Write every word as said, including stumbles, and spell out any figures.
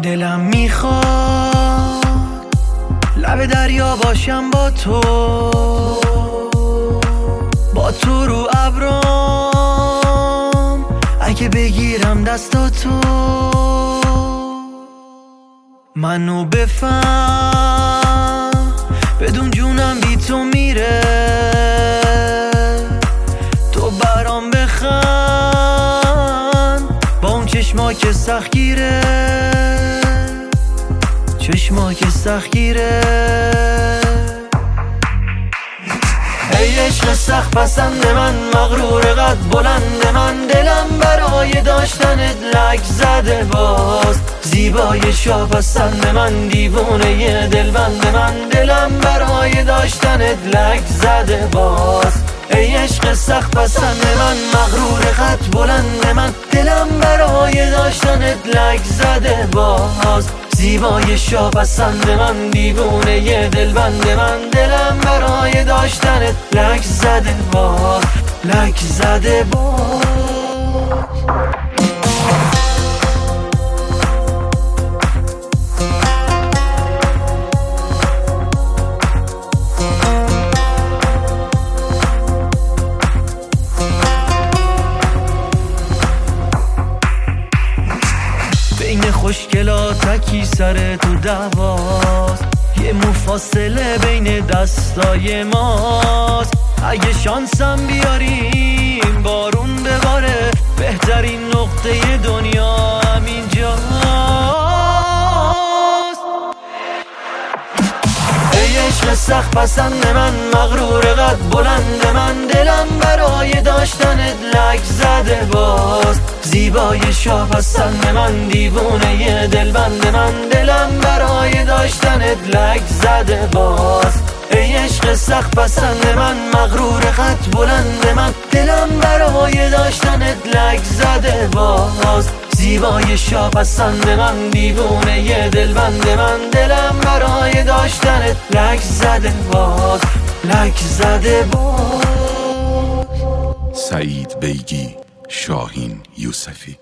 دلم میخواد لب دریا باشم با تو، با تو رو ابرام اگه بگیرم دستاتو. منو بفهم بدون جونم بی تو میره، تو برام بخند با اون چشما که سخت گیره، چشما که سخت گیره. ای عشق سخت پسند من، مغرور قد بلند من، دلم برای داشتنت لک زده باز. زیبای شاپسند من، دیوونه دلبند من، دلم برای داشتنت لک زده باز. ای عشق سخت پسند من، مغرور قد بلند من، دلم برای داشتنت لک زده باز. زیبای شاپسند من، دیوونه دلبند من، دلم برای داشتنت لک زده باز، لک زده باز. بین خوشگلاتکی سر تو دواست، یه مو فاصله بین دستای ماست. اگه شانسم بیاریم بارون بباره، بهترین نقطه دنیا همینجاست. ای عشق سخت پسند من، مغرور قد بلند من، دلم برای داشتنت لک زده باز. زیبای شاپسند من، دیوونه دلبند من، دلم برای داشتنت لک زده باز. ای عشق سخت پسند من، مغرور قد بلند من، دلم برای داشتنت لک زده باز. زیبای شاپسند من، دیوونه دلبند من، دلم برای داشتنت لک زده باز، لک زده باز. سعید بیگی، شاهین یوسفی.